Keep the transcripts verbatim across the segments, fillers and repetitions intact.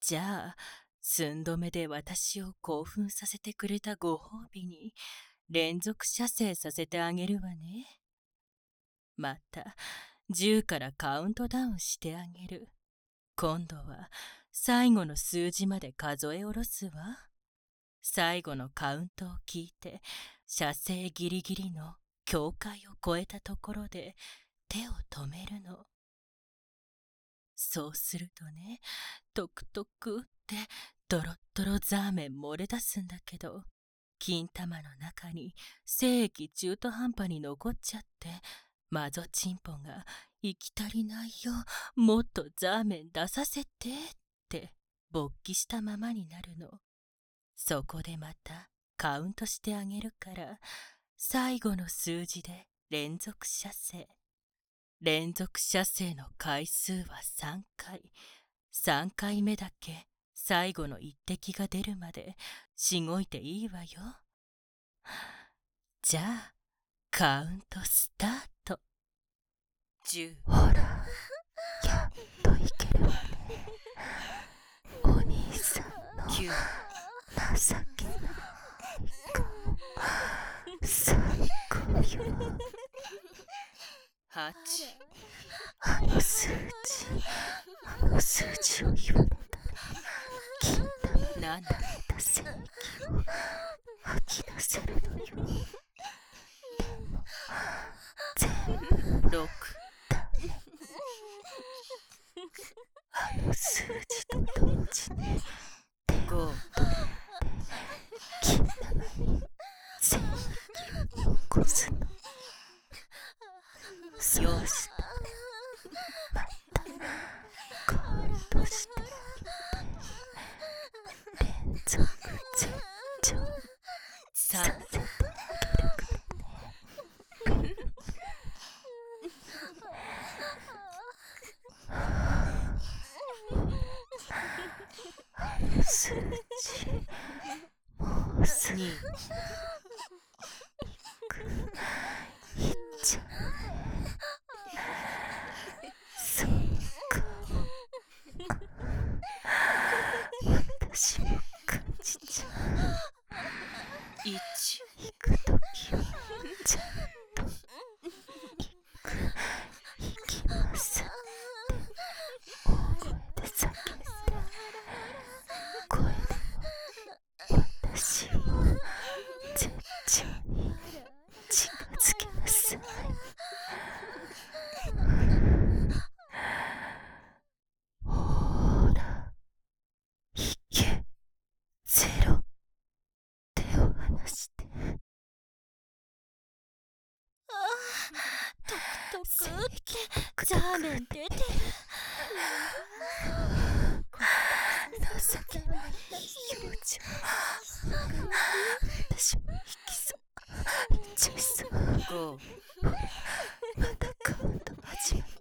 じゃあ、寸止めで私を興奮させてくれたご褒美に、連続射精させてあげるわね。また、じゅうからカウントダウンしてあげる。今度は、最後の数字まで数え下ろすわ。最後のカウントを聞いて、射精ギリギリの境界を越えたところで手を止めるの。そうするとね、トクトクってドロッドロザーメン漏れ出すんだけど、金玉の中に精液中途半端に残っちゃって、マゾチンポが息足りないよ、もっとザーメン出させてって勃起したままになるの。そこでまたカウントしてあげるから、最後の数字で連続射精。連続射精の回数はさんかい。さんかいめだけ最後の一滴が出るまでしごいていいわよ。じゃあ、カウントスタート。じゅう。 ほら、やっといけるわね。お兄さんのきゅう。 情けない顔、最高よ。 はち。 あの数字、あの数字を言われたら、金玉になな。 た精液を吐き出せるのよ。でも、全部ろく。 ダメ。あの数字と同時に手をご。 金玉に精液を残すの。そうしたらまたカウントしてあげて、連続絶頂さん。 させてあげるからね。あの数字、もうすぐに。 いく、いっちゃうね。そうか、私も感じちゃう。 いち。 行くときはちゃんと行く、行きますって大声で叫んで、声でも私を絶頂に近づけなさい。ほら、いけ、ゼロ、手を離して。 トク精トク液トクザトクーメン出てる。 情けない表情。私も引きそう、行っちゃいそう。 ご。 またカウント始まった。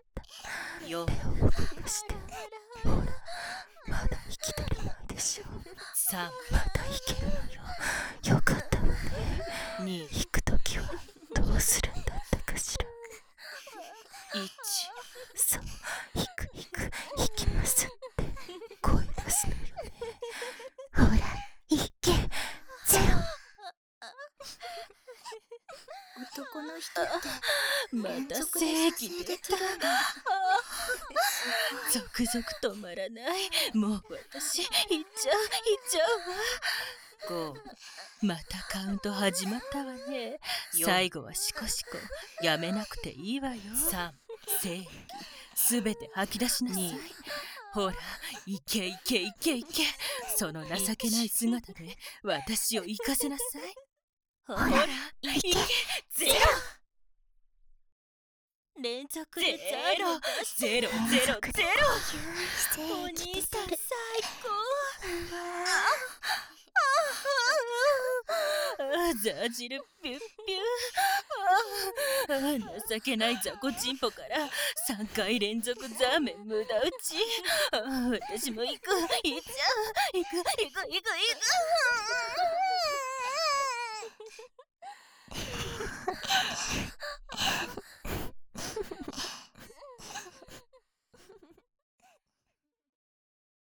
よん。 手を動かして。ほら、まだ息足りないでしょ。 さん。 まだいけるのよ。よかったわね。 に。 引くときはどうするんだったかしら。 いち。 そう、引く引く、引きますって声出すのよね。ほら、いけ、ゼロ。 男の人ってまた連続精で液出た。続々止まらない。もう私、行っちゃう、行っちゃうわ。ご。またカウント始まったわね。最後はシコシコ。やめなくていいわよ。さん。精液。すべて吐き出しなさい。ほら、いけいけいけいけ。その情けない姿で私を行かせなさい。ほら、いけ、ゼロ。 連続ゼでザーメロン出してゼロゼロゼロ。 お兄さん最高。 ああ、ザ汁ピュッピュー。ああ、情けない雑魚チンポからさんかい連続ザーメン無駄打ち。ああ、私も行く、行っちゃう、行く、行く、行く、行く。